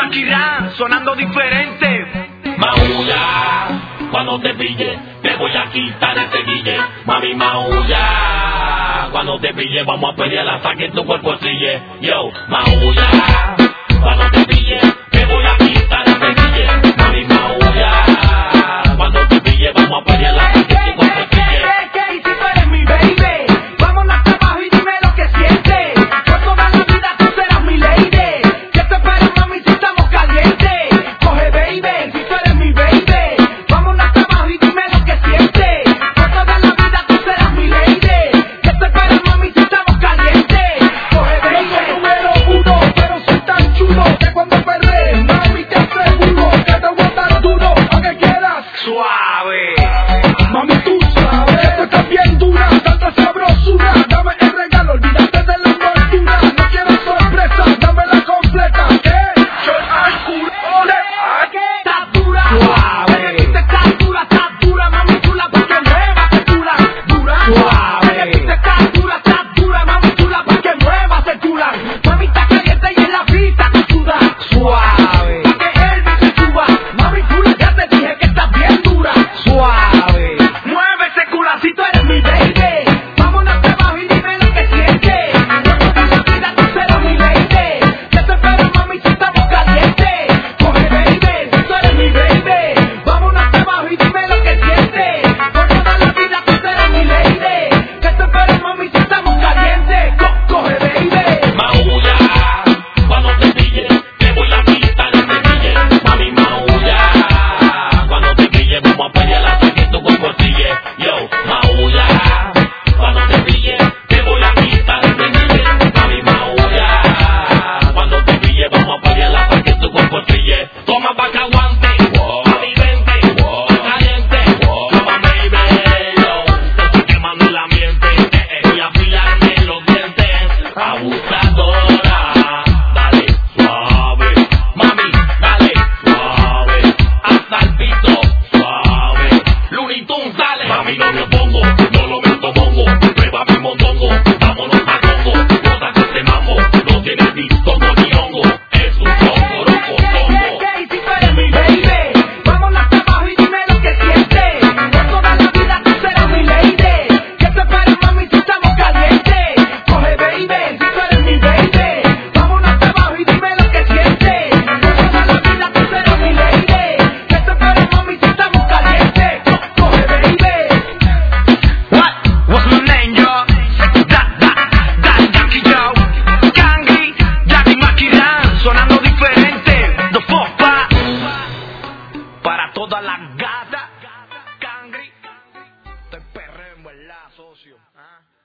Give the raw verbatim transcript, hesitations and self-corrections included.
Maquirán, sonando diferente. Maulla, cuando te pille, te voy a quitar este guille. Mami, maulla, cuando te pille, vamos a pelear hasta que tu cuerpo chille. Yo, maulla, cuando te pille, te voy a quitar este guille. Mami, maulla, cuando te pille, vamos a pelear hasta que tu cuerpo chille. ¿Qué? Y si tú eres mi baby, vámonos hasta abajo y dime lo que sientes. Por toda la vida tú serás mi lady. ¿Qué te espera, mami, si estamos calientes? Coge, baby, si tú eres mi baby, vámonos hasta abajo y dime lo que sientes. Por toda la vida tú serás mi lady. ¿Qué te espera, mami, si estamos calientes? Coge, baby. No soy número uno, pero soy tan chulo que cuando perré, mami, te aseguro que te voy a dar duro, aunque quieras. Suave. Mami, tú sabes que tú estás bien dura, tanta sabrosura. Dame el regalo, olvídate de la envoltura. No quiero sorpresa, dame la completa. ¿Qué? Soy al culo. Estás dura, Suave. Bebé, tú estás dura, estás dura, mami chula, porque muevas el chula, dura, Suave. Bebé, tú estás dura, estás dura, mami chula, porque muevas el chula. Mami está caliente y en la pista tú sudas, suave, pa' que él me se suba. Mami chula, ya te dije que estás bien dura, suave. Mueve ese culacito, eres mi baby. Vámonos hasta abajo y dime lo que sientes. Por toda la vida tú serás mi lady. ¿Qué te espero, mami, si estamos calientes? Coge, baby, si tú eres mi baby, vámonos hasta abajo y dime lo que sientes. Por toda la vida tú serás mi lady. ¿Qué te espero, mami, si estamos calientes? Co coge, baby. Maulla, cuando te pille, te voy a quitar este guille. Mami, maulla, cuando te pille, vamos a pelear hasta que tu cuerpo chille. Yo, maulla, cuando te pille, te voy a quitar este guille. Mami, maulla, cuando te pille, vamos a pelear hasta que tu cuerpo chille. Toma pa' que aguante, mami, vente, caliente, toma, baby, yo, te estoy quemando el ambiente, eh, eh, voy a afilarme los dientes, abusadora, dale suave, mami, dale suave, hasta el piso, suave, Looney Tunes, dale, mami, no me opongo, no lo meto mongo, prueba mi mondongo, vámonos a Congo, cosa que este mambo, no tiene distongo ni hongo, es un chongo, roco, tongo. ¿Qué? Y si tú eres mi baby, vámonos hasta abajo y dime lo que sientes. Por toda la vida tú serás mi lady. ¿Qué te espera, mami, si estamos calientes? Coge, baby, si tú eres mi baby, vámonos hasta abajo y dime lo que sientes. Por toda la vida tú serás mi lady. ¿Qué te espera, mami, si estamos calientes? Co coge, baby. What? What's my name, yo? Da, da, da, Yankee Joe. Cangri, Daddy Maquirán, sonando diferente. The Fopa. Para toda la gata. Cangri. Estoy perreo en verdad, socio. ¿Ah?